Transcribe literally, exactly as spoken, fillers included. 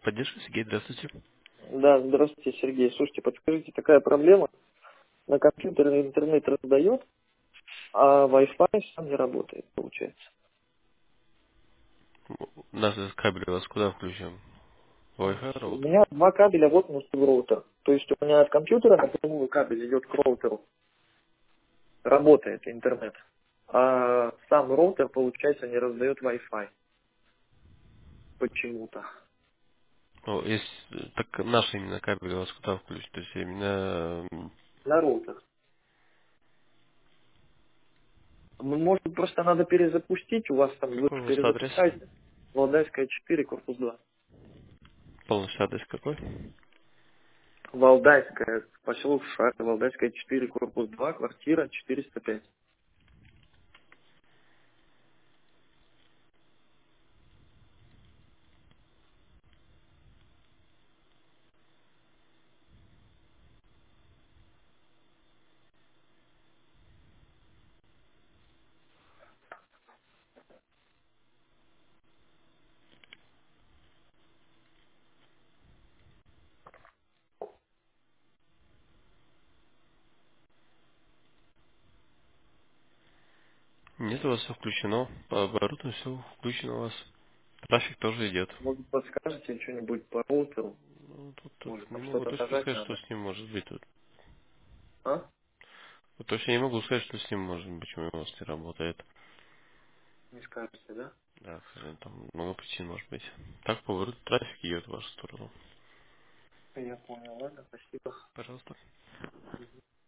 поддержки. Сергей, здравствуйте. Да, здравствуйте, Сергей. Слушайте, подскажите, такая проблема. На компьютере интернет раздает, а Wi-Fi сам не работает, получается. У нас из кабеля у вас куда включен? Wi-Fi У роутер? меня два кабеля воткнуты в роутер. То есть у меня от компьютера напрямую кабель идет к роутеру. Работает интернет. А сам роутер, получается, не раздает Wi-Fi. Почему-то. О, есть, э, так наш именно кабель у вас куда включен? То есть именно... м, На роутер. Ну, может, просто надо перезапустить. У вас там, вы Какой у вас адрес? перезапускаете. Валдайская четыре, корпус два. Полностью адрес какой? Валдайская, поселок Шар, Валдайская четыре, корпус два, квартира четыреста пять. Нет, у вас все включено. По оборудованию все включено у вас. Трафик тоже идет. Может, подскажете что-нибудь по роутеру? Ну, тут, тут Может, не там могу что-то точно нажать сказать, что надо? с ним может быть тут. А? Вот точно не могу сказать, что с ним может быть, почему у вас не работает. Не скажете, да? Да, к сожалению, там много причин может быть. Так, поворот, трафик идет в вашу сторону. Я понял, ладно, спасибо. Пожалуйста.